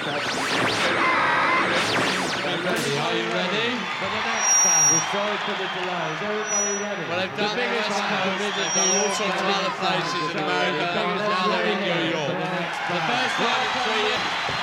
Are you ready? For the next time. We're sorry for the delay. Is everybody ready? Well, they've done the West Coast, they've done all sorts of other places in America, and now they're in New York. The first time in 3 years.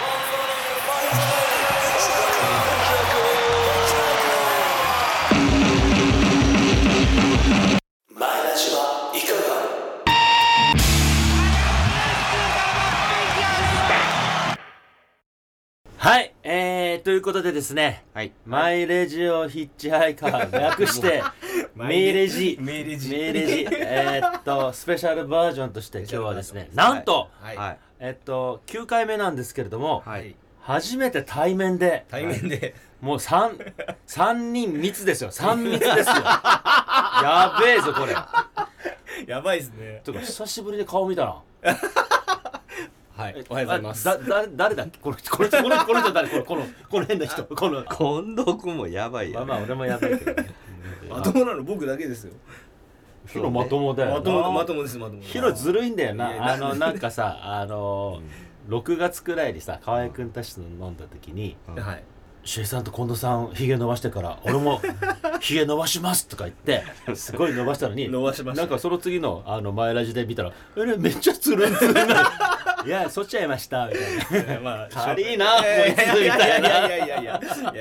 はい、ということでですね、 はい、 マイレジオヒッチハイカー略してメイレジスペシャルバージョンとして今日はですね、なんと、9回目なんですけれども、初めて対面でもう3人密ですよ。3密ですよ。やべえぞこれ。 やばいですね。 とか久しぶりに顔見たな。 はい、おはようございます。 誰だっけこの人誰この変な人この近藤君もやばいよ、 まあ俺もやばいけどね。 まともなの僕だけですよ。 ヒロまともだよな。 まともです。 ヒロずるいんだよな。なんかさ6月くらいにさ河合君たちと飲んだ時に、シュエさんと近藤さんヒゲ伸ばしてから俺もヒゲ伸ばしますとか言ってすごい伸ばしたのになんかその次の前ラジで見たらめっちゃつるんつるんないやそっちゃいましたみたいな。まあ軽いなこいつみたいな。 いや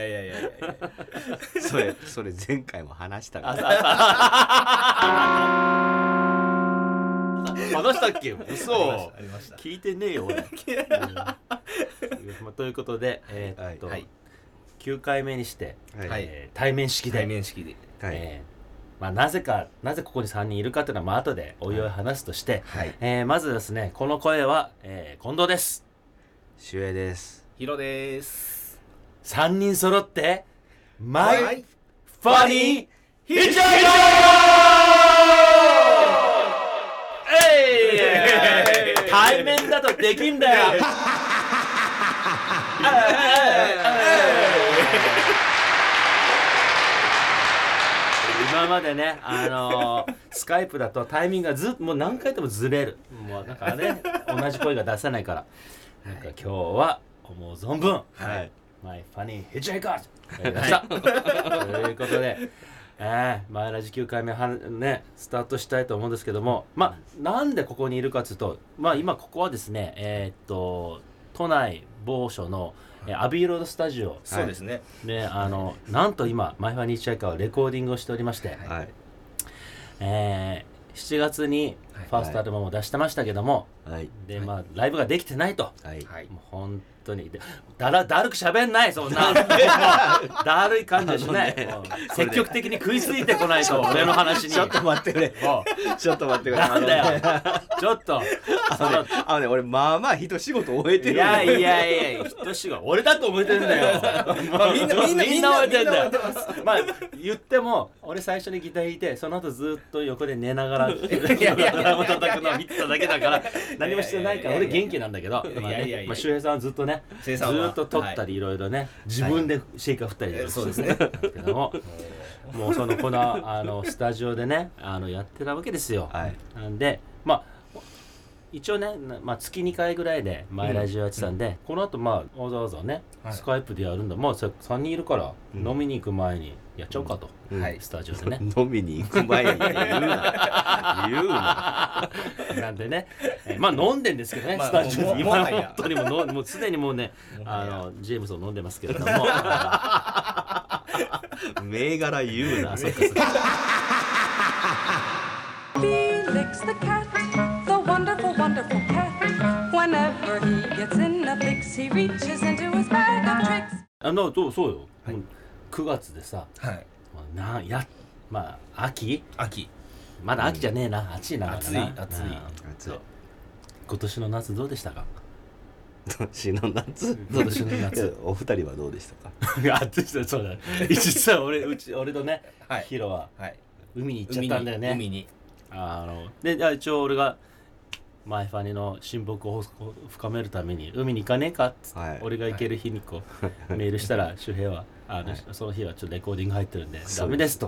それ前回も話したから話したっけ？嘘ありました。 聞いてねえよ俺。ということで9回目にして、対面式で、なぜここに3人いるかというのは後でおいおい話すとして、まずですねこの声は、近藤です。 シュエです。 ヒロです。 3人揃ってマイファニーヒッチハイカー。対面だとできんだよ。今までねスカイプだとタイミングがもう何回でもずれる。もうなんかね同じ声が出せないからなんか今日は思う存分マイファニーヒッチハイカーやりましたということでマイラジ9回目ねスタートしたいと思うんですけども、なんでここにいるかというと今ここはですね都内某所のアビーロードスタジオ。 そうですね。 でなんと今マイファニーヒッチハイカーはレコーディングをしておりまして、7月にファーストアルバムを出してましたけども、でライブができてないと、もう本当にだるく喋んない。そんなだるい感じはしない。積極的に食いついてこないと俺の話に。 ちょっと待ってくれ。 なんだよちょっと俺まあまあ一仕事終えてる。 いや一仕事俺だと思えてるんだよ。みんな覚えてんだよ。言っても俺最初にギター弾いてその後ずっと横で寝ながらドラム叩くのを見てただけだから何もしてないから俺元気なんだけど、周平さんはずっとねずっと撮ったりいろいろね自分でシェイカー振ったりそうですね。もうこのスタジオでねやってたわけですよ。なんで一応ね、月2回ぐらいでマイラジオやってたんで、この後わざわざね、スカイプでやるんだ。3人いるから飲みに行く前にやっちゃおうかと、スタジオでね飲みに行く前にって言うななんでね、飲んでんですけどね、スタジオで今本当にもうすでにもうねジェームスを飲んでますけれども銘柄言うな。 そっかそっか。 Felix the cat, the wonderful, wonderful cat. Whenever he gets in a fix, he reaches into his bag of tricks. そうよ。9月でさ、秋まだ秋じゃねえな、暑いな。 暑い。 今年の夏どうでしたか？ 今年の夏お二人はどうでしたか？ 暑い。そうだ。実は俺とねヒロは海に行っちゃったんだよね。 海にで一応俺がマイファニの親睦を深めるために海に行かねえかっつって、俺が行ける日にメールしたら周平はその日はちょっとレコーディング入ってるんでダメですと。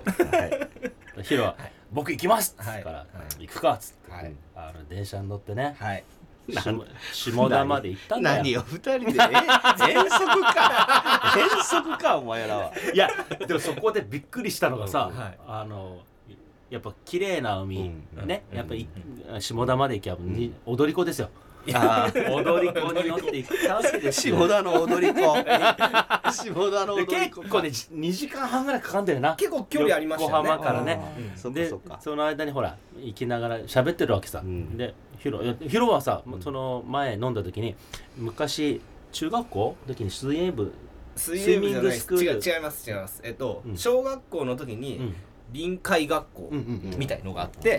ヒロは僕行きますっつってから行くかっつって電車に乗ってね下田まで行ったんだよ。 何を2人で遠足かお前らは。 いやでもそこでびっくりしたのがさ、 はいやっぱ綺麗な海、ね、 うんやっぱり下田まで行けば、踊り子ですよ。 あ踊り子に乗って行ったわけですよ。 下田の踊り子下田の踊でり子結構ね2時間半ぐらいかかんだよな。 結構距離ありましたよね。 横浜からね。 そっかでそっか。 その間にほら行きながら喋ってるわけさ、でヒロはさ、その前飲んだ時に昔中学校の時に水泳部水泳部じゃないです。 スイミングスクール違います小学校の時に臨海学校みたいのがあって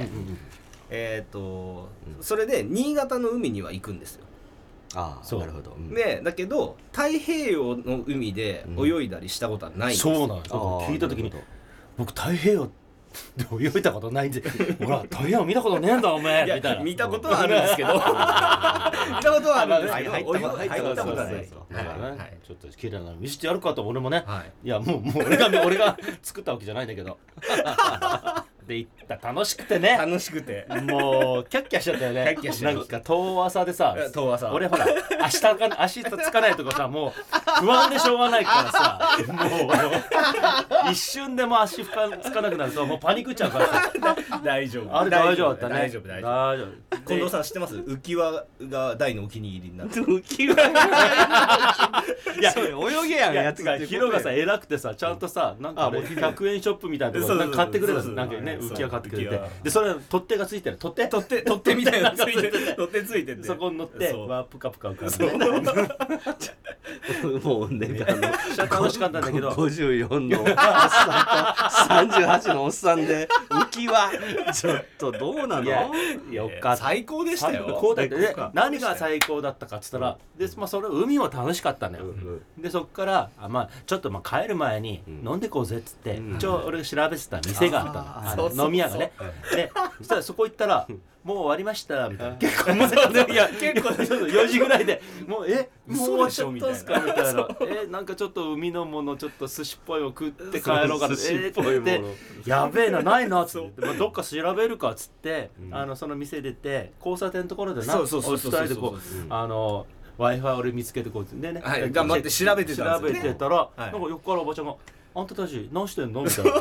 それで新潟の海には行くんですよ。 ああなるほど。 でだけど太平洋の海で泳いだりしたことはないんです。 そうなんです。聞いた時に僕太平洋で泳いだことないんでほら太平洋見たことねえんだお前いやみたいな。 見たことはあるんですけど見たことはあるんですけど入ったことはない。 だからね、 はいちょっと綺麗なの見せてやるかと俺もね、 はいいやもう俺が作ったわけじゃないんだけどで行った楽しくてね楽しくてもうキャッキャしちゃったよね。 キャッキャしちゃうなんか遠朝でさ遠朝俺ほら足つかないとこさもう不安でしょうがないからさもう一瞬でも足つかなくなるともうパニックっちゃうからさ大丈夫あれ大丈夫だったね。 大丈夫近藤さん知ってます？浮き輪が大のお気に入りになって浮き輪いやそれ泳げやんやつヒロがさ偉くてさちゃんとさなんか100円ショップみたいなところなんか買ってくれたんです。なんかね浮き輪買ってくれてでそれ取っ手がついてる取っ手みたいなのついてて取っ手ついててそこに乗ってそうわープカプカ浮かんでもうね楽しかったんだけど 54のおっさんと38のおっさんで浮き輪ちょっとどうなの？ いやよかった。 最高でしたよ。 最高だってで最高か何が最高だったかっつったらでそれ海も楽しかったのよ。でそっからちょっと帰る前に飲んでこうぜっつって一応俺が調べてた店があったの飲み屋がね。でそしたらそこ行ったらもう終わりましたみたいな。結構いや結構4時ぐらいでもうもう終わっちゃったんすかみたいな。なんかちょっと海のものちょっと寿司っぽいを食って帰ろうかなってやべえなないなっつってどっか調べるかっつってその店出て交差点のところでなお二人でこうWi-Fi 俺見つけてこうでね頑張って調べてたんですよね。 調べてたらなんか横からおばちゃんがあんたたち何してんのみたいな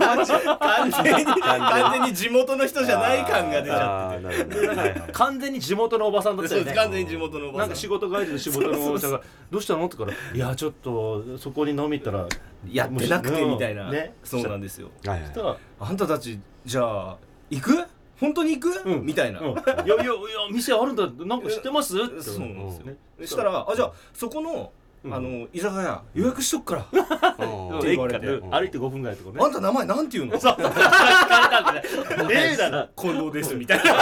完全に地元の人じゃない感が出ちゃっててでなんか完全に地元のおばさんだったよね。 完全に地元のおばさんなんか仕事帰りの仕事のおばちゃんがどうしたのって言うからいやちょっとそこに飲み行ったらやってなくてみたいなねそうなんですよ。 そしたらあんたたちじゃあ行く？本当に行く？みたいな。 いや店あるんだなんか知ってますってそうなんですよね。そしたらじゃあそこの居酒屋予約しとくからって言われて歩いて5分ぐらいのとこね。 あんた名前なんて言うの？ 聞かれたんでねえだな近藤ですみたいな。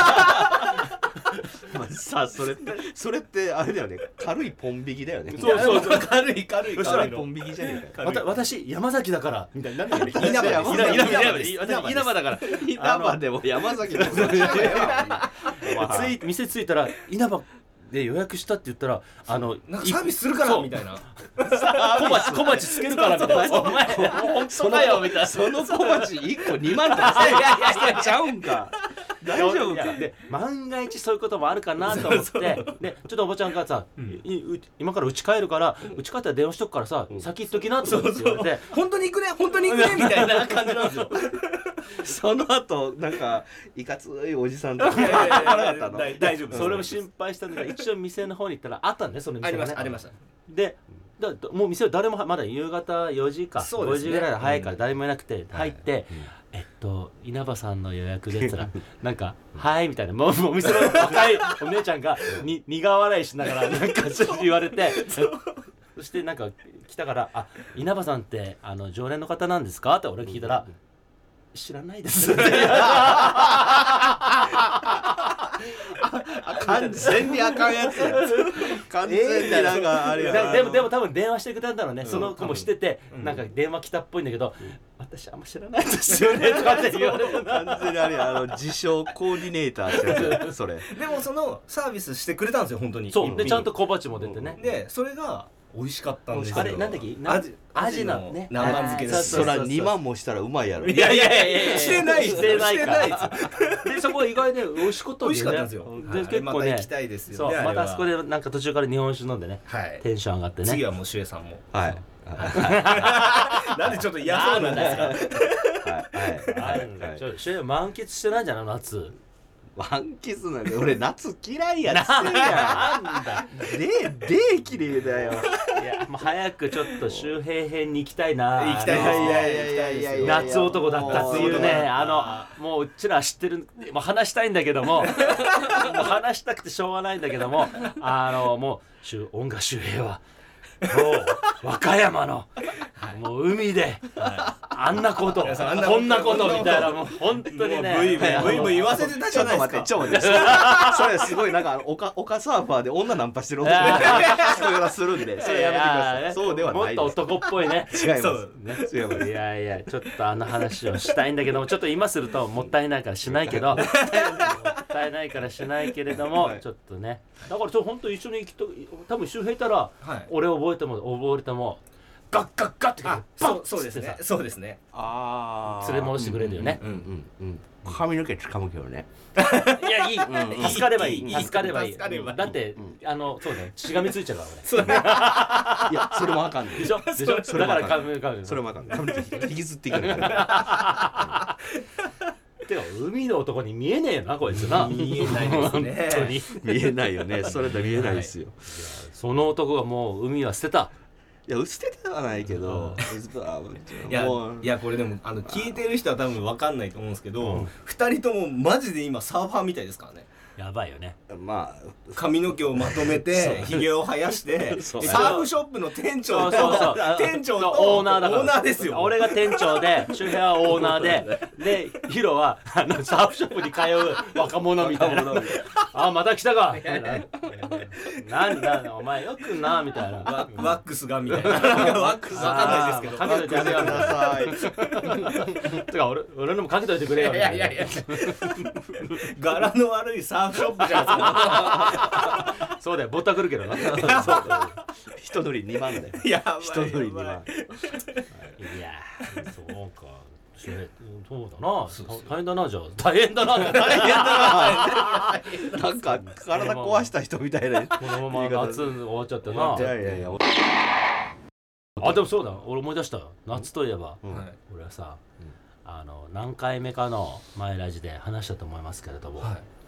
さあそれってあれだよね軽いポン引きだよね。 そう軽いそしたらポン引きじゃねえかよ。 私山崎だからみたいな。稲葉だから稲葉でも山崎でも店着いたら稲葉で予約したって言ったらなんかサービスするからみたいな小鉢つけるからみたいなお前本当かよみたいなその小鉢1個2万とかしてちゃうんか大丈夫かで万が一そういうこともあるかなと思ってでちょっとおばちゃんがさ今から家帰るから家帰ったら電話しとくからさ先行っときなって言われて本当に行くねみたいな感じなんですよ。 その後なんかいかついおじさんとか大丈夫それも心配したんだけど一応店の方に行ったらあったんねその店がねありましたでもう店は誰もまだ夕方4時か5時ぐらい早いから誰もいなくて入って稲葉さんの予約でったらなんかはいみたいなもうお店の若いお姉ちゃんが苦笑いしながらなんかちょっと言われてそしてなんか来たから稲葉さんって常連の方なんですかって俺聞いたら知らないです完全にあかんやつや完全になんかあれやでも多分電話してくれたんだろうね。その子も知っててなんか電話来たっぽいんだけど私あんま知らないですよねとかって言われて完全にあれ自称コーディネーターってやつそれでもそのサービスしてくれたんですよ本当に。 そうでちゃんと小鉢も出てねでそれが美味しかったんですよ。 あれなんだっけアジのね南蛮漬けです。 そら2万もしたらうまいやろ。 いやいやいやいやしてないしてないからでそこ意外ね美味しかったん美味しかったんですよ。 で結構またね行きたいですよそうね。 またあそこでなんか途中から日本酒飲んでねはいテンション上がってね次はもうシュエさんも。 はいなんでちょっと嫌そうなんですか。 はいシュウ満喫してないんじゃない夏満喫なんで俺夏嫌いやっつってんやなんだで綺麗だよ。 いやもう早くちょっと周平編に行きたいな行きたいですね。 夏男だったっていうねもううちら知ってるもう話したいんだけどももう話したくてしょうがないんだけどももう音楽周平はもう和歌山のもう海であんなことこんなことみたいなもう本当にねブイブイ言わせてたじゃないですか。 ちょっと待ってそれすごいなんか丘サーファーで女ナンパしてる音が聞こえがするんでそれやめてください。そうではないです。 もっと男っぽいね違います違います。 いやいやちょっと話をしたいんだけどもちょっと今するともったいないからしないけどもったいないからしないけれどもちょっとねだから本当一緒に行きと多分周平いたら俺覚えてもガッガッガッってそうですね。そうですね。 連れ戻してくれるよね。 髪の毛掴むけどね。 いやいい助かればいい助かればいい。だってそうねしがみついちゃうからいやそれもあかんねん。 でしょだから髪それもあかん。髪の毛引きずっていくねん。 てか海の男に見えねえなこいつな。 見えないですね。 本当に見えないよね。それで見えないですよ。 その男がもう海は捨てた。 いや捨ててはないけどいやこれでも聞いてる人は多分分かんないと思うんですけど2人ともマジで今サーファーみたいですからね。 やばいよね。 まあ髪の毛をまとめてひげを生やしてサーフショップの店長とオーナーだからオーナーですよ。 俺が店長で周平はオーナーでヒロはサーフショップに通う若者みたいなあまた来たかなんだお前よくんなみたいなワックスがみたいなワックス分かんないですけどかけといてくださいてか俺のもかけといてくれよみたいな柄の悪いサーフショップじゃないですか。 そうだよぼったくるけどな一乗り2万だよ。 やばい一乗り2万。 いやそうかそうだな大変だなじゃあ大変だななんか体壊した人みたいなこのまま夏終わっちゃってな。 いやでもそうだ俺思い出したよ夏といえば俺はさ何回目かの前ラジで話したと思いますけれども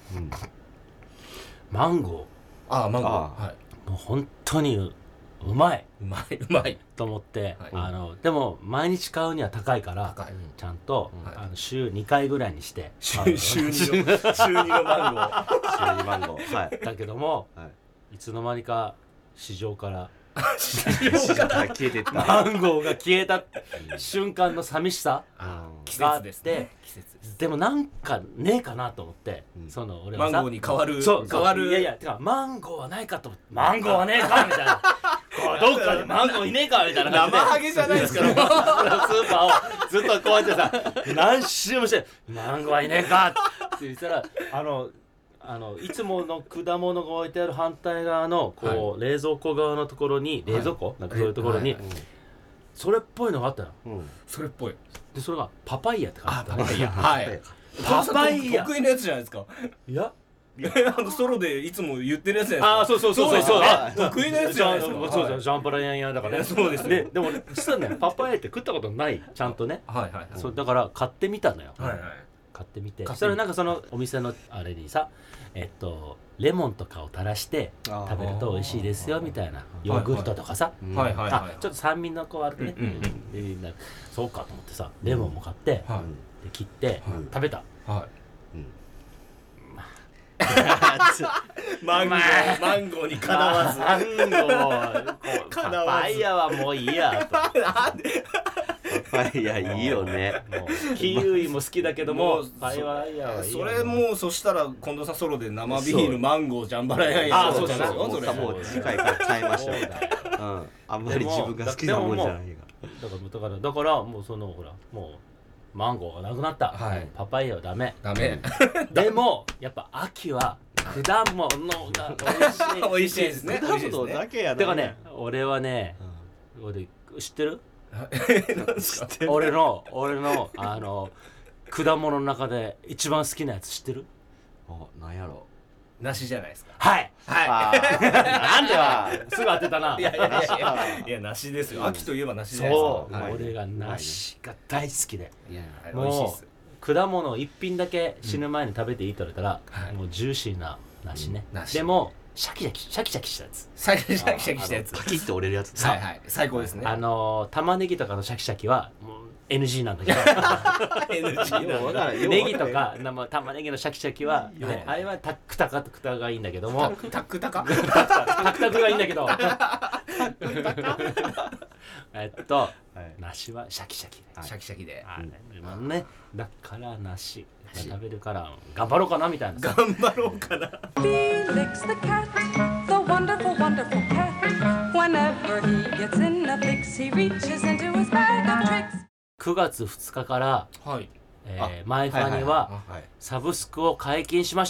マンゴーマンゴーもう本当にうまいうまいと思ってでも毎日買うには高いからちゃんと週2回ぐらいにして週2のマンゴー週2マンゴーだけどもいつの間にか市場から消えてったマンゴーが消えた瞬間の寂しさがあって、でもなんかねえかなと思って、その俺はさマンゴーに変わるいやてかマンゴーはないかと思ってマンゴーはねえかみたいなどっかでマンゴーいねえかみたいな感じで生ハゲじゃないですからスーパーをずっとこうやってさ何周もしてマンゴーはいねえかって言ったらいつもの果物が置いてある反対側のこう冷蔵庫側のところに冷蔵庫なんかそういうところにそれっぽいのがあったの。 それっぽいでそれがパパイヤって書いてあった。 パパイヤはいパパイヤ得意なやつじゃないですか。 いやソロでいつも言ってるやつじゃないですか。 そう得意なやつじゃないですか。 そうジャンパラヤンヤだからね。 そうですね。 でも実はねパパイヤって食ったことないちゃんとね。そうだから買ってみたのよ。買ってみてそれなんかそのお店のあれにさレモンとかを垂らして食べると美味しいですよみたいなヨーグルトとかさちょっと酸味のこうあるねそうかと思ってさレモンも買ってで切って食べた。 マンゴーにかなわずパパイヤはもういいやと。 パパイヤいいよね。 キウイも好きだけどもパパイヤはいいや。 それもうそしたら近藤さんソロで生ビールマンゴージャンバラヤンヤそうじゃないそれもう次回から変えましょう。あんまり自分が好きなもんじゃないがだからもうそのほらもうマンゴーがなくなったパパイヤはダメでもやっぱ秋は果物が美味しい。 美味しいですね。 果物だけやな。 てかね、俺はね、俺知ってる？ 何ですか？ 俺の果物の中で一番好きなやつ知ってる？ なんやろ。 梨じゃないですか。 はい。なんではすぐ当てたな。 いや梨ですよ。秋といえば梨じゃないですか。 俺が梨が大好きで、 美味しいです。 果物一品だけ死ぬ前に食べていいと言われたら、もうジューシーな梨ね。でもシャキシャキしたやつ。 シャキシャキしたやつ。 パキッと折れるやつ。 はいはい。最高ですね。 玉ねぎとかのシャキシャキはもう NG なんだけどネギとか玉ねぎのシャキシャキは、あれはタクタカがいいんだけども、 タクタカがいいんだけど梨はシャキシャキシャキシャキでね、だから梨食べるから頑張ろうかなみたいな。 頑張ろうかな。 Felix the cat, the wonderful, wonderful cat. Whenever he gets in a fix, he reaches into his bag of tricks. 9月2日からマイファニはサブスクを解禁しました。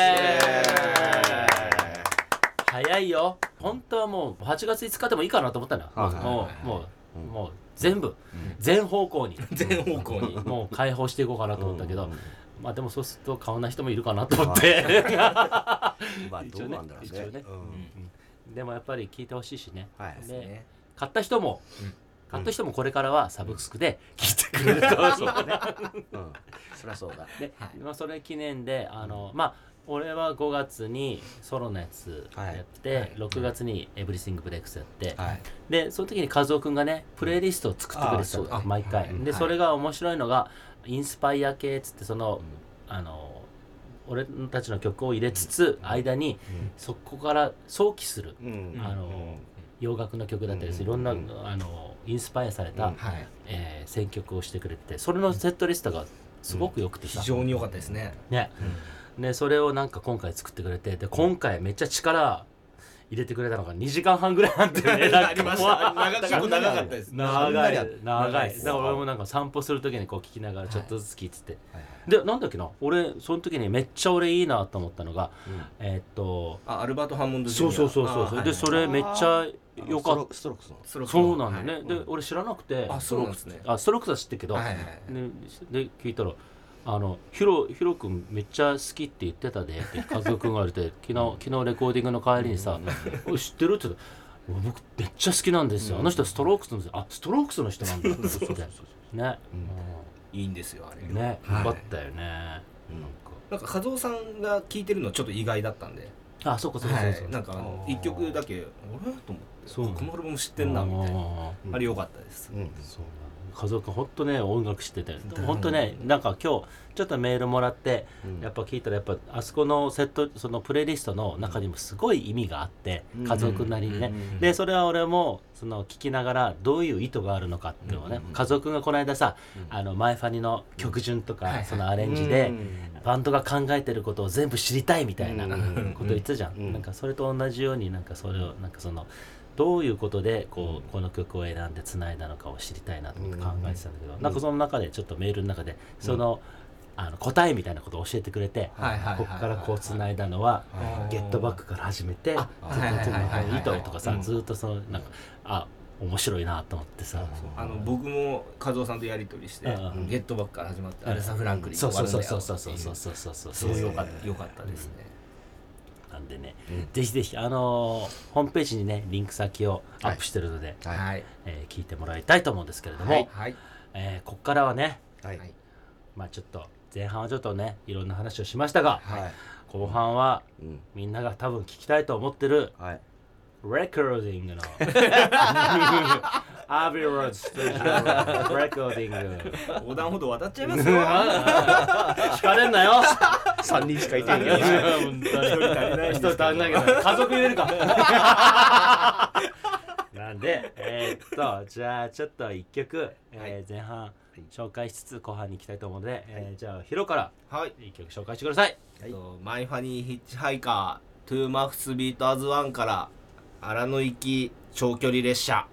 早いよ。本当はもう8月5日でもいいかなと思ったの。もう全部全方向にもう開放していこうかなと思ったけど、まあでもそうすると買わない人もいるかなと思って一応ね。でもやっぱり聞いてほしいしね。で買った人もこれからはサブスクで聞いてくれるとそりゃそうだ。でそれ記念で俺は5月にソロのやつやって、6月にエブリシングブレイクスやって、でその時に和夫くんがねプレイリストを作ってくれてた毎回で、それが面白いのがインスパイア系っつって、その俺たちの曲を入れつつ間にそこから想起する洋楽の曲だったりするいろんなインスパイアされた選曲をしてくれて、それのセットリストがすごく良くてさ、 非常に良かったですね。 でそれをなんか今回作ってくれて、で今回めっちゃ力入れてくれたのが2時間半ぐらいなんてね。 ありました。長かったです。 長い。だから俺もなんか散歩する時にこう聞きながらちょっとずつ聞いてて、でなんだっけな、俺その時にめっちゃ俺いいなと思ったのがアルバート・ハンモンド・ジュニア。 そうでそれめっちゃよかった。 ストロークスの。 そうなんだね。で俺知らなくて、 そうなんですね。 ストロークスは知ってるけど、で聞いたらヒロ君めっちゃ好きって言ってたでって和夫君が言われて、昨日レコーディングの帰りにさ「知ってる?」って言ったら「僕めっちゃ好きなんですよ、あの人ストロークスのストロークスの人なんだ」ってね、 いいんですよあれね。よかったよね。 なんか和夫さんが聴いてるのちょっと意外だったんで、 そうかなんか1曲だけあれと思って、このアルバム知ってんなみたいな、あれ良かったです。和夫君ほんとね音楽知ってて、ほんとね、なんか今日ちょっとメールもらって、やっぱ聞いたらやっぱあそこのセット、そのプレイリストの中にもすごい意味があって、和夫君なりにね、でそれは俺もその聞きながらどういう意図があるのかっていうのをね、和夫君がこの間さマイファニの曲順とかそのアレンジでバンドが考えてることを全部知りたいみたいなこと言ってたじゃん。なんかそれと同じようになんかそれをなんかそのどういうことでこの曲を選んでつないだのかを知りたいなと思って考えてたんだけど、なんかその中でちょっとメールの中でその答えみたいなことを教えてくれて、ここからこうつないだのはゲットバックから始めて糸とかさ、ずっとそのなんか面白いなと思ってさ、 僕も和夫さんとやり取りしてゲットバックから始まってアレサ・フランクリンそう良かったですね。 なんでね、ぜひぜひホームページにねリンク先をアップしてるので、聞いてもらいたいと思うんですけれども、ここからはね、ちょっと前半はちょっとねいろんな話をしましたが、後半はみんなが多分聞きたいと思ってるレコーディングのアビローズスタジオレコーディング横断歩道渡っちゃいますよ。 聞かれんなよ。 3人しかいてんよ。 本当に1人足りないけど家族入れるか。なんでじゃあちょっと1曲前半紹介しつつ後半に行きたいと思うので、じゃあヒロから1曲紹介してください。 マイファニーヒッチハイカートゥーマフスビートアズワンから荒野行き長距離列車。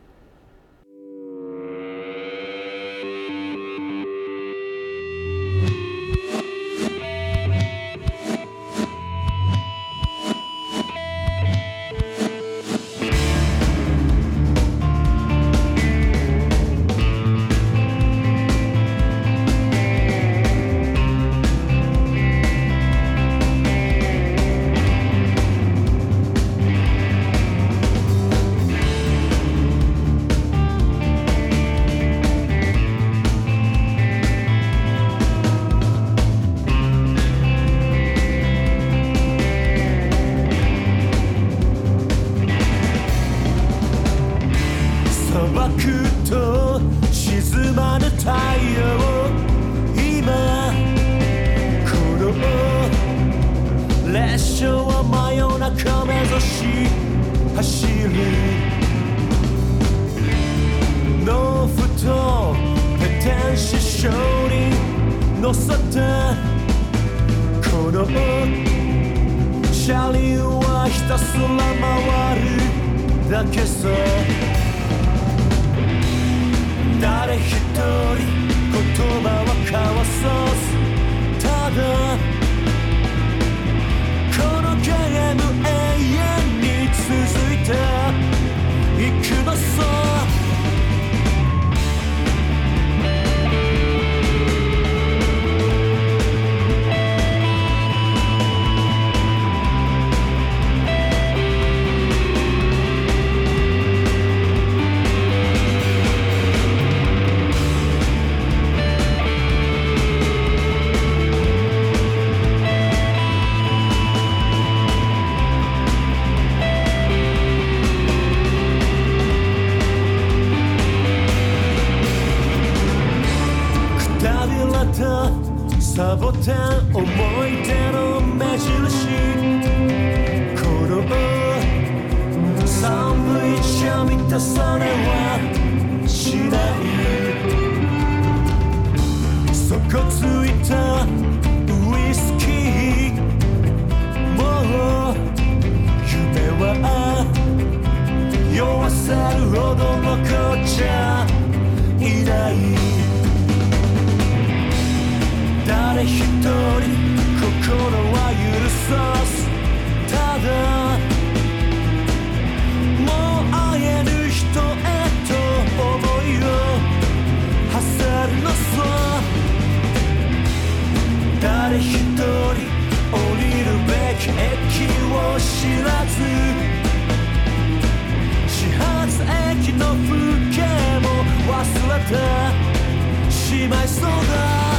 くと沈まぬ太陽今この列車は真夜中目指し走る農夫とペテン師匠に乗せてこの車輪はひたすら回るだけさ誰一人言葉は交わさずただこのゲーム永遠に続いていくのさサボテン思い出の目印このサンドイッチは満たされはしない底ついたウイスキーもう夢は酔わせるほど残っちゃいない誰一人心は許さずただもう会えぬ人へと思いを馳せるのさ誰一人降りるべき駅を知らず始発駅の風景も忘れてしまいそうだ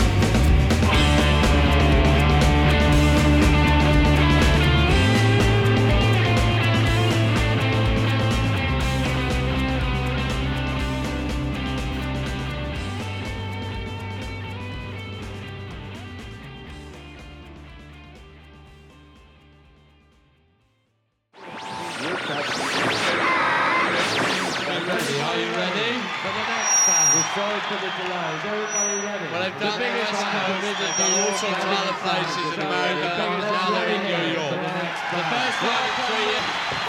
Sorry for the delay. Is everybody ready? Well, they've done the West Coast, they've done all sorts of other places in America, and now they're in New York. The first one in 3 years.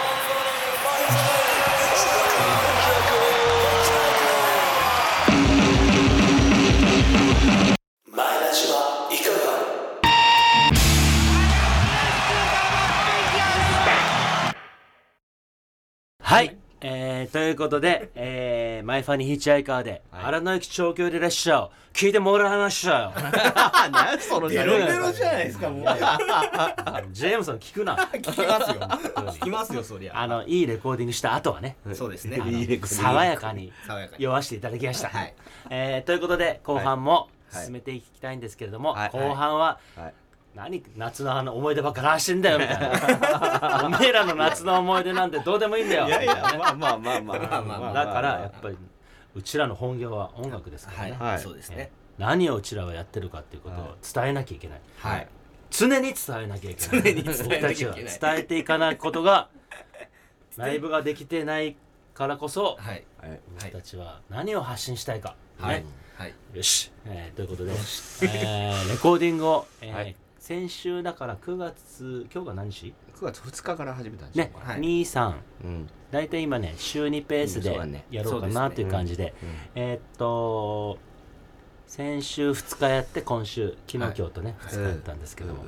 Hi. ということで、マイファニーヒッチハイカーで、荒野駅長距離列車を聞いてもらいましたよ。 何そのベロベロじゃないですかもうジェームソン聞くな。 聞きますよ聞きますよそりゃいいレコーディングした後はね、 そうですね爽やかに酔わせていただきました。 はいということで後半も進めていきたいんですけれども、後半は何夏の思い出ばっかりしてんだよみたいなおめえらの夏の思い出なんてどうでもいいんだよ。 いやいやまあだからやっぱりうちらの本業は音楽ですからね、 はいそうですね何をうちらはやってるかっていうことを伝えなきゃいけない、 はい常に伝えなきゃいけない僕たちは伝えていかないことがライブができてないからこそ、僕たちは何を発信したいか、ねよし、ということで、レコーディングを、先週だから9月今日が何日 ?9 月2日から始めたんですね、2、3、だいたい今ね週2ペースでやろうかなという感じで、先週2日やって今週昨日今日とね2日やったんですけども、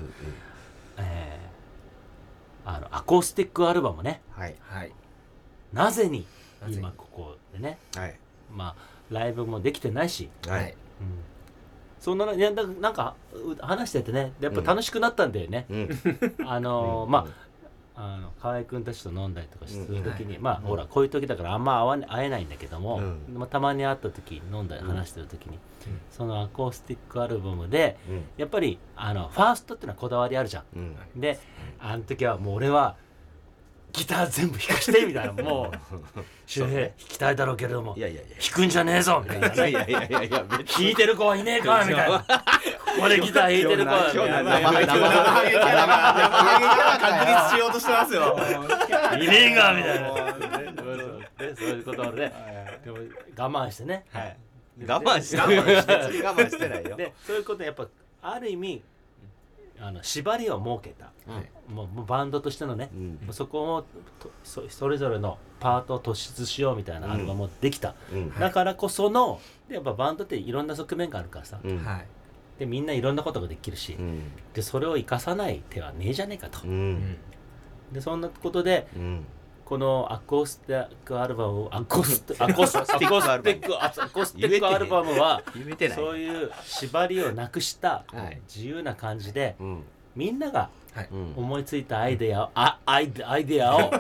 アコースティックアルバムね、なぜに今ここでね、まあライブもできてないし、そんななんか話しててねやっぱ楽しくなったんだよね。まあ河合くんたちと飲んだりとかする時に、まあほらこういう時だからあんま会えないんだけども、たまに会った時飲んだり話してる時に、そのアコースティックアルバムで、やっぱりファーストってのはこだわりあるじゃん。であの時はもう俺はギター全部弾かしてみたいな、もう周平弾きたいだろうけれどもいやいやい弾くんじゃねえぞみたいな、 やいやいやいやいや別弾いてる子はいねえかみたいな、ここでギター弾いてる子は今日みたいな生ハゲキャラ確立しようとしてますよいねえがみたいなそういうことをね、でも我慢してね、 我慢してないよでそういうことでやっぱある意味縛りを設けた、もうバンドとしてのね、もうそこをそれぞれのパートを突出しようみたいなアルバムもできた、だからこそのでやっぱバンドっていろんな側面があるからさ、でみんないろんなことができるし、でそれを生かさない手はねえじゃねえかと、でそんなことで、このアコースティックアルバムアコースティックアルバムはそういう縛りをなくした自由な感じで、みんなが思いついたアイデアを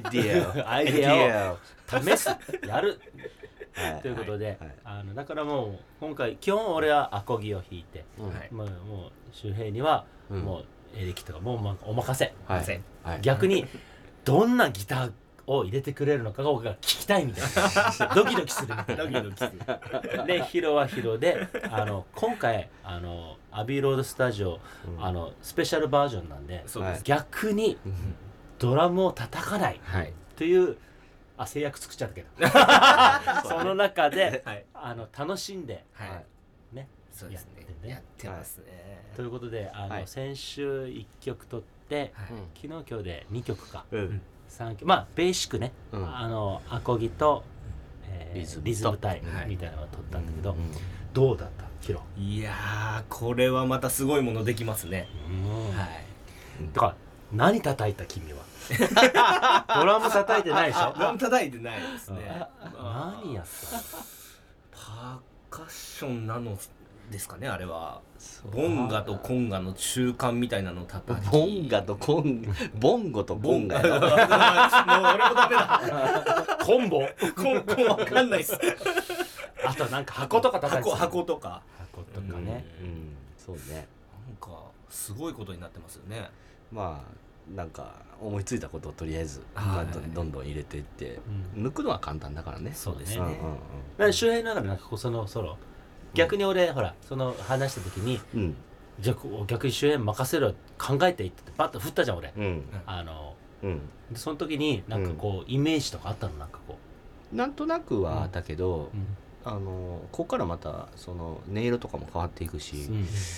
試すやるということで、だからもう今回基本俺はアコギを弾いて、もう周平にはもうエレキとかもうお任せ、逆にどんなギターを入れてくれるのかが僕が聞きたいみたいなドキドキするみたいなでヒロはヒロで今回アビーロードスタジオ、スペシャルバージョンなんで、逆にドラムを叩かないという制約作っちゃったけどその中で楽しんでねやってますね。 ということで先週1曲取って昨日今日で2曲か3曲、まあベーシックね、アコギとリズム隊みたいなのを取ったんだけど、どうだったヒロ？ いやーこれはまたすごいものできますね。 だから何叩いた君は？ドラム叩いてないでしょ？ ドラム叩いてないですね。 何やった？ パーカッションなのですかね、あれは。ボンガとコンガの中間みたいなのを叩き。 ボンゴとコンガやろ。 もう俺もダメだ。 コンボ？ コンわかんないっす。 あとなんか箱とか叩いてた。 箱とかね。 そうね。 なんかすごいことになってますよね。 まあなんか思いついたことをとりあえずどんどん入れていって抜くのは簡単だからね。 そうですね。周平の中でなんかそのソロ。逆に俺ほらその話した時に、じゃあ逆に主演任せろ考えていってバッと振ったじゃん俺、その時になんかこうイメージとかあったの？なんかこうなんとなくはあったけど、ここからまたその音色とかも変わっていくし、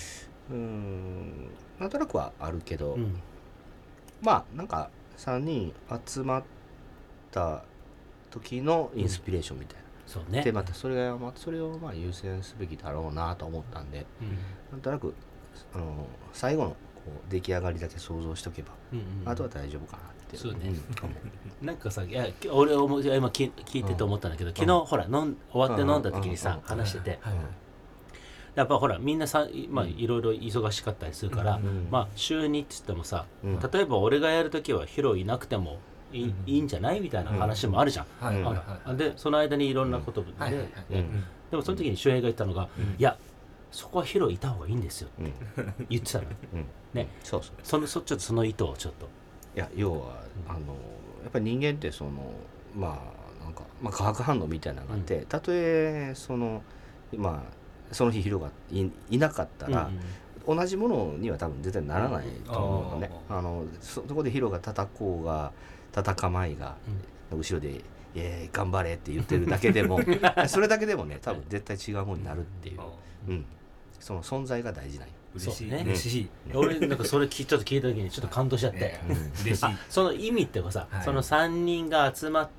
なんとなくはあるけど、まあなんか3人集まった時のインスピレーションみたいな。 そうね、 でまたそれをまあ優先すべきだろうなと思ったんで、なんとなく最後のこう出来上がりだけ想像しとけば、あとは大丈夫かなってそうね、なんかさ俺今聞いてて思ったんだけど、昨日ほら終わって飲んだ時にさ話してて、やっぱほらみんなさ、まあ、いろいろ忙しかったりするから、まあ週2って言ってもさ、例えば俺がやる時はヒロいなくてもいいんじゃないみたいな話もあるじゃん。でその間にいろんなことで、でもその時に周平が言ったのが、いやそこはヒロいた方がいいんですよって言ってたのね。ちょっとその意図をちょっと。 いや要はやっぱり人間ってそのまあなんか化学反応みたいなのがあって、たとえそのまあその日ヒロがいなかったら、同じものには多分絶対ならないと思うのね。そこでヒロが叩こうが叩かまいが、後ろで頑張れって言ってるだけでもそれだけでもね多分絶対違うものになるっていう、その存在が大事なんよ。 嬉しい。 俺なんかそれちょっと聞いた時にちょっと感動しちゃって、嬉しい。その意味っていうかさ、その3人が集まって、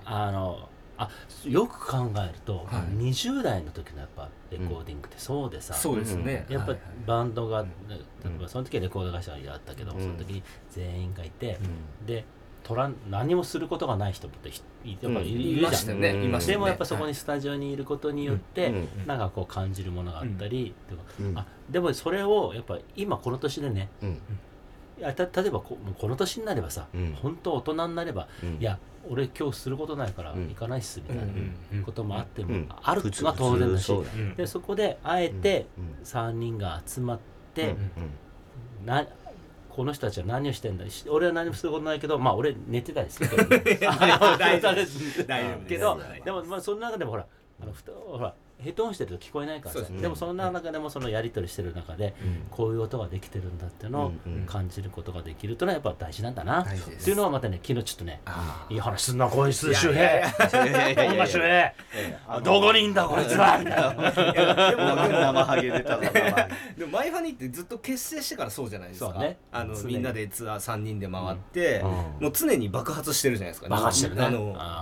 よく考えると、20代の時のやっぱレコーディングってそうでさ、 そうですね。 やっぱバンドが、その時はレコード会社があったけど、その時に全員がいて、で何もすることがない人ってやっぱりいるじゃん。でもやっぱそこにスタジオにいることによって、なんかこう感じるものがあったり、でもそれをやっぱ今この年でね、例えばこの年になればさ、本当大人になれば、いや俺今日することないから行かないっすみたいなこともあっても、あるのは当然だし、でそこであえて3人が集まって、 この人たちは何をしてんだ、俺は何もすることないけど、まあ俺寝てたりするけど大丈夫ですけど、でもまあその中でもほらほらヘッドホンしてると聞こえないからさ、でもその中でもそのやり取りしてる中で、こういう音ができてるんだっていうのを感じることができるというのはやっぱ大事なんだなっていうのはまたね、昨日ちょっとね、いい話すんなこいつ周平、こんな周平どこにいんだこいつらみたいな。 生ハゲ出たぞ。 でもマイファニーってずっと結成してからそうじゃないですか。 そうね、 みんなでツアー3人で回って、もう常に爆発してるじゃないですか。 爆発してるね。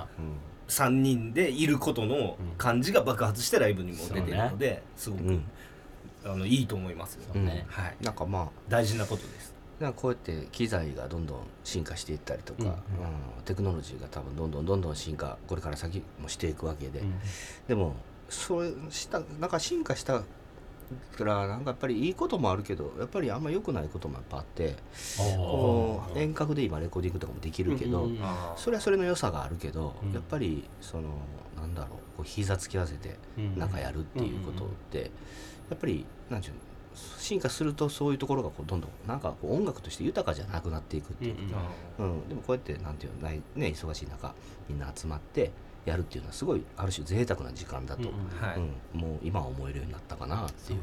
3人でいることの感じが爆発してライブにも出てるので、すごくいいと思いますよ。 なんかまあ大事なことです。 なんかこうやって機材がどんどん進化していったりとか、テクノロジーが多分どんどん進化これから先もしていくわけで、でもそれしたなんか進化したからなんかやっぱりいいこともあるけどやっぱりあんま良くないこともやっぱあって、こう遠隔で今レコーディングとかもできるけど、それはそれの良さがあるけど、やっぱりそのなんだろう、こう膝つき合わせてなんかやるっていうことってやっぱりなんていうの、進化するとそういうところがこうどんどんなんかこう音楽として豊かじゃなくなっていくっていう、でもこうやってなんていうのね、忙しい中みんな集まってやるっていうのはすごいある種贅沢な時間だと、もう今は思えるようになったかなっていう。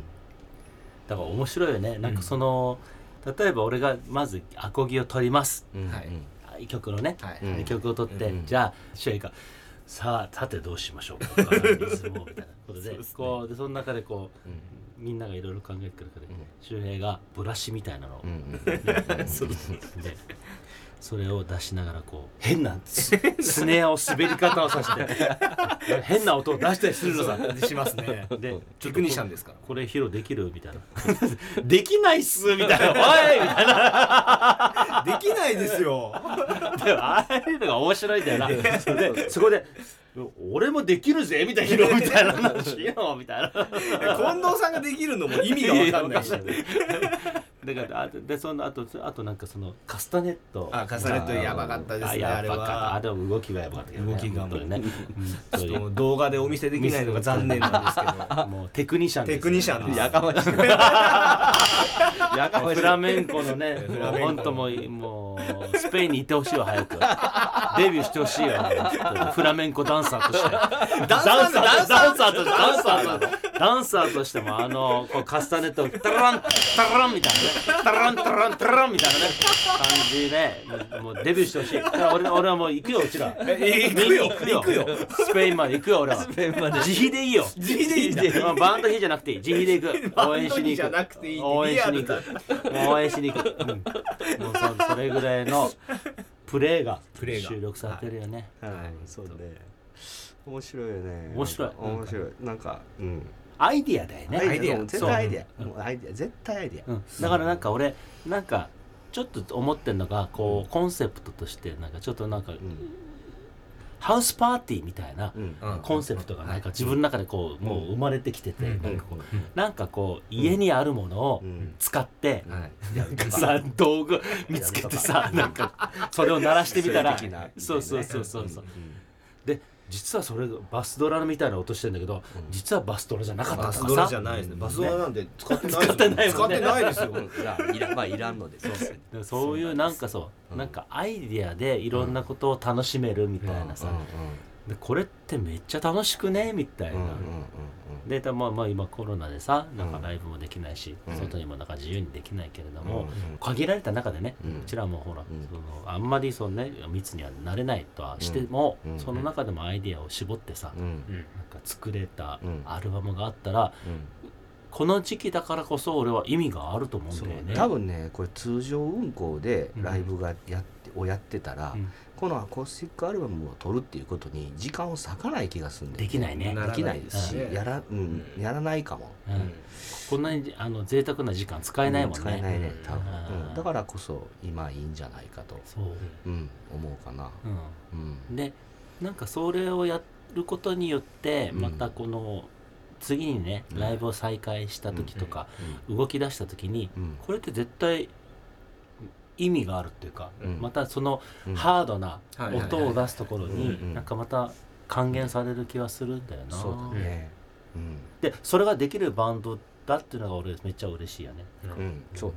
だから面白いよね。なんかその、例えば俺がまずアコギを取ります、曲のね、曲を取って、じゃあ周平がさてどうしましょうかリズムをみたいなことでこうでその中でこう、みんながいろいろ考えてくるから、周平がブラシみたいなのをでそれを出しながらこう変なスネアを滑り方をさせて変な音を出したりするのさしますね。 でテクニシャンですからこれ披露できるみたいなできないっすみたいなおいみたいなできないですよ。 でもああいうのが面白いんだよな。そこで俺もできるぜみたいな披露みたいな話よみたいな。 近藤さんができるのも意味が分かんないし。 だからでそのあとなんかそのカスタネット、 カスタネットやばかったですね。あれはでも動きがやばかったけどね、 動きがもうね、 ちょっと動画でお見せできないのが残念なんですけど、 もうテクニシャンです。 テクニシャンです。 やかましい。 フラメンコのね、本当もうスペインに行ってほしいわ、早くデビューしてほしいよ、フラメンコダンサーとしてダンサーとしてもこうカスタネットをタランタランみたいなね、タランタランタランみたいなね感じでもうデビューしてほしい。だから俺はもう行くよ、うちら行くよスペインまで行くよ、俺は自費でいいよ。 自費でいいんだ。 バンド費じゃなくていい、自費で行く。応援しに行く。応援しに行く。もうそれぐらいのプレーが収録されてるよね。 そうね。面白いよね。 面白い。 なんかアイディアだよね。 絶対アイディア。絶対アイディア。 だからなんか俺なんかちょっと思ってんのがこうコンセプトとしてなんかちょっとなんかハウスパーティーみたいなコンセプトがなんか自分の中でこうもう生まれてきてて、なんかこう家にあるものを使ってなんかさ道具見つけてさなんかそれを鳴らしてみたらそうで実はそれバスドラみたいな音してんだけど実はバスドラじゃなかったとかさ。 バスドラじゃないですね。バスドラなんて使ってないですよ。 まあいらんので。 そういうなんかそうなんかアイディアでいろんなことを楽しめるみたいなさ、でこれってめっちゃ楽しくねみたいな。でまあ今コロナでさなんかライブもできないし、外にもなんか自由にできないけれども、限られた中でね、うちらもほら、あんまり密にはなれないとはしても、その中でもアイディアを絞ってさ、なんか作れたアルバムがあったら、この時期だからこそ俺は意味があると思うんだよね。 多分ねこれ通常運行でライブがやってたら、このアコースティックアルバムを撮るっていうことに時間を割かない気がするんで。 できないね。 できないですし、やらないかも。 こんなに贅沢な時間使えないもんね。 使えないね多分。だからこそ今いいんじゃないかと思うかな。 でなんかそれをやることによってまたこの次にねライブを再開した時とか動き出した時にこれって絶対意味があるっていうか、またそのハードな音を出すところになんかまた還元される気はするんだよな。 そうだね。 でそれができるバンドだっていうのが俺めっちゃ嬉しいよね。 そうね。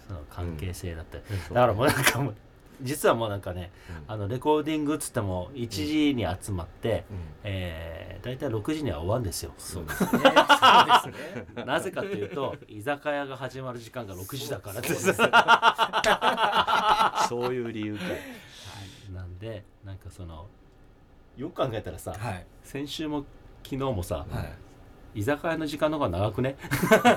その関係性だったり、だからもうなんかもう実はもうなんかね、レコーディングっつっても1時に集まって、だいたい6時には終わるんですよ。 そうですねなぜかというと居酒屋が始まる時間が6時だからです。 そういう理由か。 なんでなんかそのよく考えたらさ、 先週も昨日もさ、居酒屋の時間の方が長くね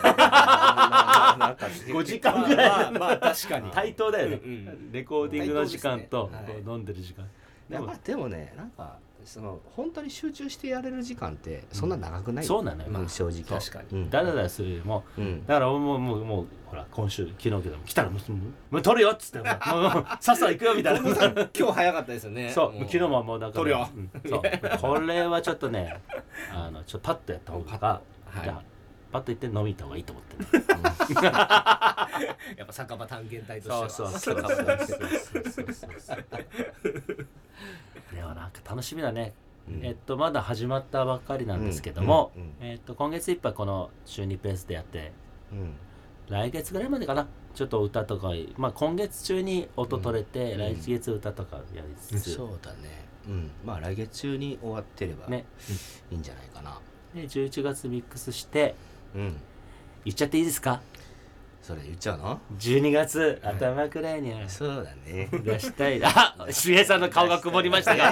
5時間ぐらい、 まあ確かに対等だよね、レコーディングの時間とこう飲んでる時間。 でもね、なんかその本当に集中してやれる時間ってそんな長くない、 そうなのよ、 正直。 確かにダラダラするよりも、だからもうほら今週昨日けども来たらもう撮るよっつってもうさっさ行くよみたいな。 今日早かったですよね。 そう昨日ももうなんか撮るよ、 そうこれはちょっとねちょっとパッとやった方がパッと行って飲み行った方がいいと思ってる。 やっぱ酒場探検隊としては。 そうでもなんか楽しみだね。まだ始まったばっかりなんですけども、今月いっぱいこの週2ペースでやって、来月ぐらいまでかな、ちょっと歌とか、まあ今月中に音取れて、来月歌とかやりつつ、 そうだね。まあ来月中に終わってればいいんじゃないかな。 で11月ミックスして、言っちゃっていいですか？ それ言っちゃうの ？12月頭くらいにはそうだね。 出したい。あ、周平さんの顔が曇りましたが、 なん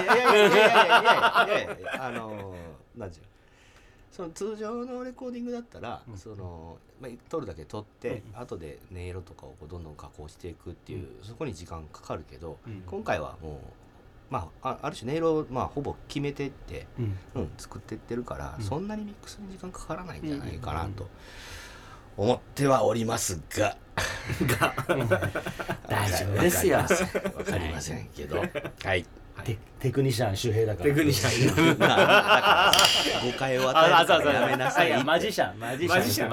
じゃその通常のレコーディングだったら、その撮るだけ撮って、後で音色とかをどんどん加工していくっていう、そこに時間かかるけど、今回はもうある種音色をほぼ決めてって、作ってってるから、そんなにミックスに時間かからないんじゃないかなと思ってはおりますが大丈夫ですよ。 わかりませんけど、はい。 テクニシャン周平だから。 テクニシャン。 だから誤解を与えるからやめなさい。 マジシャン周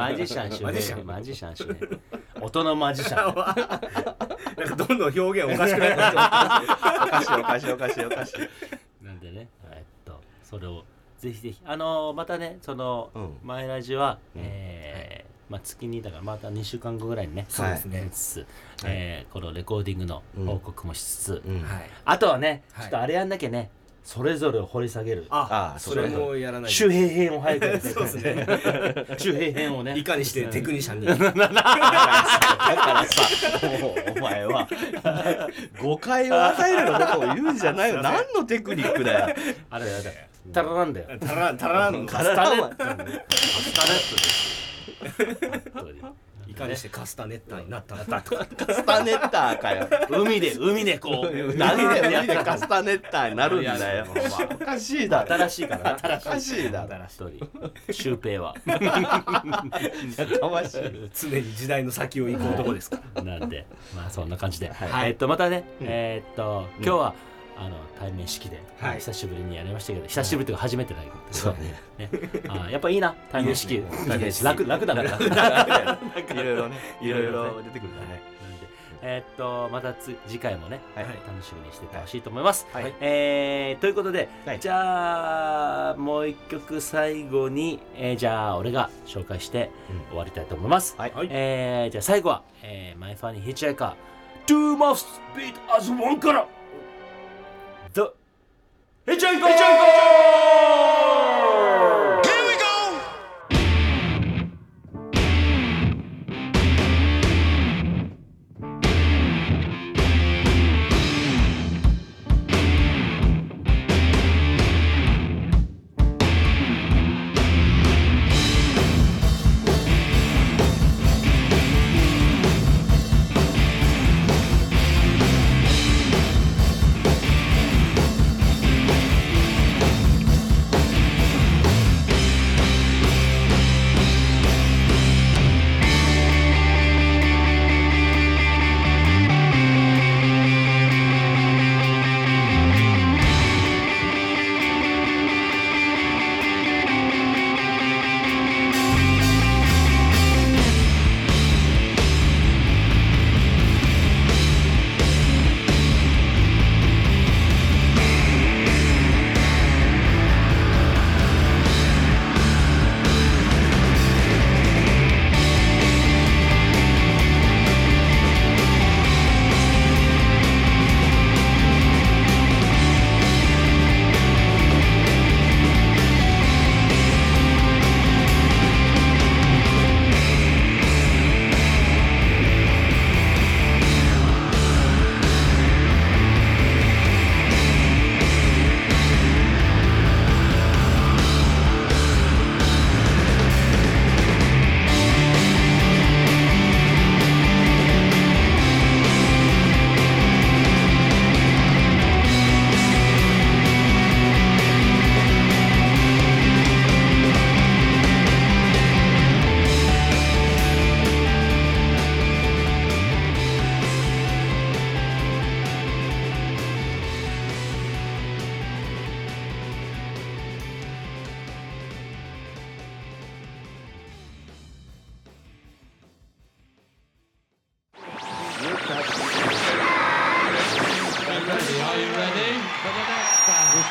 平。音のマジシャン。 なんかどんどん表現おかしくなっておかしい。 なんでね、それをぜひぜひまたね、その前ラジは月にだからまた2週間後ぐらいにね、 そうですね、 このレコーディングの報告もしつつ、あとはね、ちょっとあれやんなきゃね、それぞれを掘り下げる、 それもやらない。 周平編を早くやってそうですね。 周平編をね、 いかにしてテクニシャンに。 だからさ、もうお前は誤解を与えるのことを言うんじゃないよ。何のテクニックだよ。 あれタラなんだよ。 タランカスタネットですいかにしてカスタネッタになったのカスタネッターかよ。 海でこう何で海でカスタネッターになるんだよ。おかしいだろ。 新しいからな。 おかしいだろ。 一人シュウペイはやかましい。 常に時代の先を行く男ですから。 なんでそんな感じで、またね、今日は対面式で久しぶりにやりましたけど、久しぶりというか初めてだけど、 そうね。やっぱいいな、対面式。楽だから。 いろいろ出てくるからね。 また次回もね、楽しみにしててほしいと思います。ということで、じゃあもう一曲最後にじゃあ俺が紹介して終わりたいと思います。じゃあ最後はMy Funny Hitchhiker Two Must Beat as One からThe Hitchhiker!「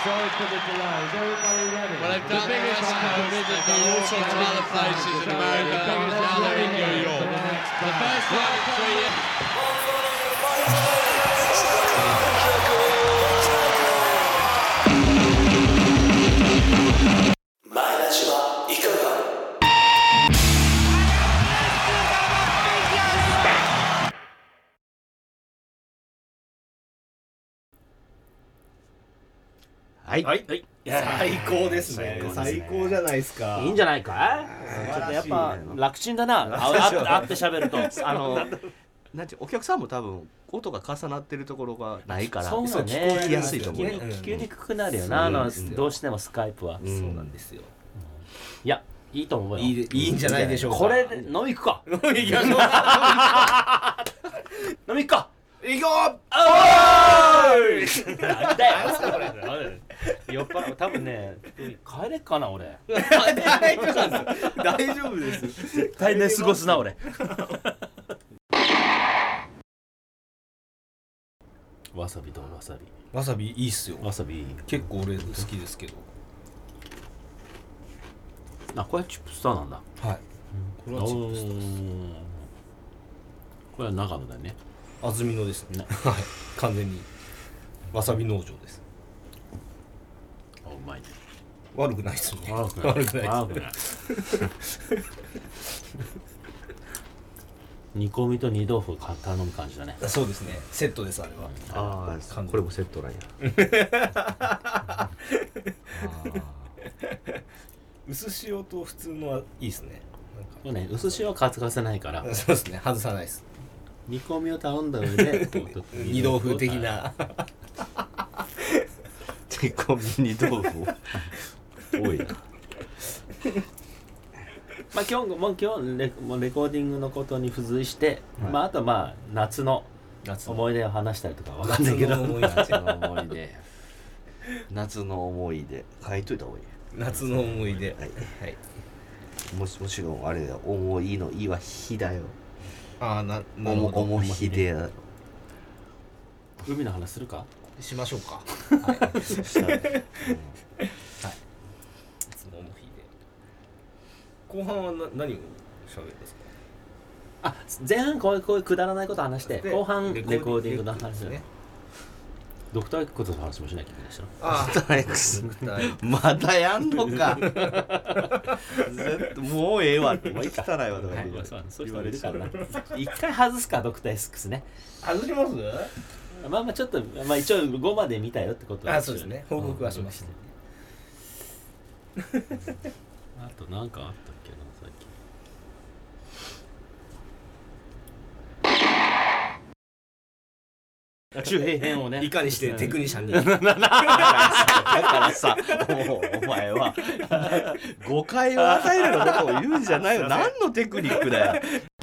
sorry for the delay. Is everybody ready? Well, they've done the West Coast, they've done all sorts of other places in America, and now they're in New York. The first time in 3 years. はい、 はい最高ですね。最高じゃないですか。 いいんじゃないかちょっとやっぱ楽ちんだな会って喋るとなんてお客さんも多分音が重なってるところがないからそうだね聞きやすいと思う。 聞きにくくなるよなどうしてもスカイプは。 そうなんですよ。 いやいいと思うよ。 いいんじゃないでしょうか。 これで飲み行くか。 飲み行きましょう。 飲み行くか。 行こう。 なんだよそれ。酔っ払う多分ね帰れっかな俺。 大丈夫です。 絶対寝過ごすな俺。わさびどうわさび。 わさびいいっすよ。 わさび結構俺好きですけど。 あこれチップスターなんだ。 はい。これはチップスターです。 これは長野だね。 安曇野ですね。はい。完全にわさび農場です。 あうまいね。 悪くないですね。 悪くない。 悪くない悪くない。煮込みと煮豆腐頼む感じだね。 そうですね。セットですあれは。 ああこれもセットなんや。 薄塩と普通のはいいですね。 そうね薄塩はカツカツないからそうですね。外さないです。 煮込みを頼んだ上で煮豆腐的な。 煮込み煮豆腐多いな。 まあ今日もうレコーディングのことに付随して、まああとまあ夏の思い出を話したりとかわかんないけど夏の思い出夏の思い出書いといた方がいい。 夏の思い出。 はい、 はい。 もちろんあれだよ思いのいは日だよ。 ああなるほど。 思い出だ。 海の話するか。 しましょうか。はい。はい。夏の思い出。後半は何を喋るんですか。 あ前半こういうくだらないこと話してで後半レコーディングの話ですね。 ドクター X の話もしなきゃいけないでしょ。 あドクター X まだやんのか。もうええわって汚いわとかそう言われるからな。一回外すかドクター X ね。 外します？ まあちょっとまあ一応5まで見たよってことは。 あそうですね。報告はしました。 あと何かあったっけな最近。周平編をねいかにしてテクニシャンに。 だからさもうお前は誤解を与えるようなことを言うんじゃないよ。何のテクニックだよ。